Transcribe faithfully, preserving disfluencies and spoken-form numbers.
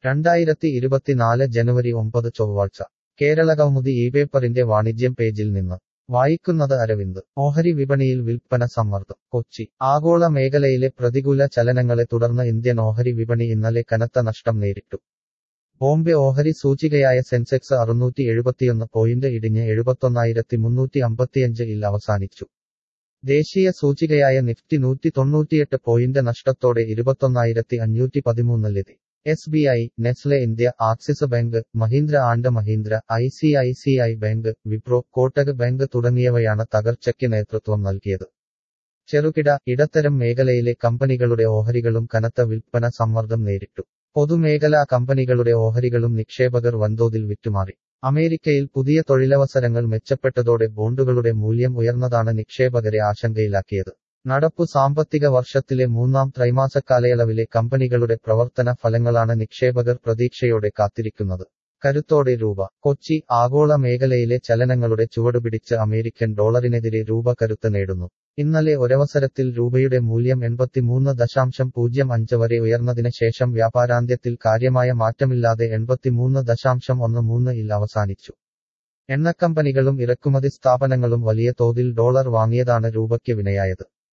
രണ്ടായിരത്തി ഇരുപത്തിനാല് ജനുവരി ഒമ്പത് ചൊവ്വാഴ്ച കേരളകൗമുദി ഈ പേപ്പറിന്റെ വാണിജ്യം പേജിൽ നിന്ന് വായിക്കുന്നത് അരവിന്ദ്. ഓഹരി വിപണിയിൽ വിൽപ്പന സമ്മർദ്ദം. കൊച്ചി. ആഗോള മേഖലയിലെ പ്രതികൂല ചലനങ്ങളെ തുടർന്ന് ഇന്ത്യൻ ഓഹരി വിപണി ഇന്നലെ കനത്ത നഷ്ടം നേരിട്ടു. ബോംബെ ഓഹരി സൂചികയായ സെൻസെക്സ് അറുന്നൂറ്റി എഴുപത്തിയൊന്ന് പോയിന്റ് ഇടിഞ്ഞ് എഴുപത്തൊന്നായിരത്തി മുന്നൂറ്റി അമ്പത്തിയഞ്ച് ഇൽ അവസാനിച്ചു. ദേശീയ സൂചികയായ നിഫ്റ്റി നൂറ്റി തൊണ്ണൂറ്റിയെട്ട് പോയിന്റ് നഷ്ടത്തോടെ ഇരുപത്തൊന്നായിരത്തി അഞ്ഞൂറ്റി പതിമൂന്നിലെത്തി. S B I, Nestle India, Axis bank, Mahindra and Mahindra, I C I C I bank, Wipro, Kotak bank തുടങ്ങിയവയാണ് തകർച്ചയ്ക്ക് നേതൃത്വം നൽകിയത്. ചെറുകിട, ഇടത്തരം മേഖലയിലെ കമ്പനികളുടെ ഓഹരികളും കനത്ത വിൽപ്പന സമ്മർദ്ദം നേരിട്ടു. പൊതുമേഖലാ കമ്പനികളുടെ ഓഹരികളും നിക്ഷേപകർ വൻതോതിൽ വിറ്റുമാറി. അമേരിക്കയിൽ പുതിയ തൊഴിലവസരങ്ങൾ മെച്ചപ്പെട്ടതോടെ ബോണ്ടുകളുടെ മൂല്യം ഉയർന്നതാണ് നിക്ഷേപകരെ ആശങ്കയിലാക്കിയത്. നടപ്പു സാമ്പത്തിക വർഷത്തിലെ മൂന്നാം ത്രൈമാസക്കാലയളവിലെ കമ്പനികളുടെ പ്രവർത്തന ഫലങ്ങളാണ് നിക്ഷേപകർ പ്രതീക്ഷയോടെ കാത്തിരിക്കുന്നത്. കരുത്തോടെ രൂപ. കൊച്ചി. ആഗോള മേഖലയിലെ ചലനങ്ങളുടെ ചുവടുപിടിച്ച് അമേരിക്കൻ ഡോളറിനെതിരെ രൂപ കരുത്ത് നേടുന്നു. ഇന്നലെ ഒരവസരത്തിൽ രൂപയുടെ മൂല്യം എൺപത്തിമൂന്ന് ദശാംശം പൂജ്യം അഞ്ച് വരെ ഉയർന്നതിന് ശേഷം വ്യാപാരാന്ത്യത്തിൽ കാര്യമായ മാറ്റമില്ലാതെ എൺപത്തിമൂന്ന് ദശാംശം ഒന്ന് മൂന്ന് ഇൽ അവസാനിച്ചു. എണ്ണക്കമ്പനികളും ഇറക്കുമതി സ്ഥാപനങ്ങളും വലിയ തോതിൽ ഡോളർ വാങ്ങിയതാണ് രൂപയ്ക്ക് വിനയായത്.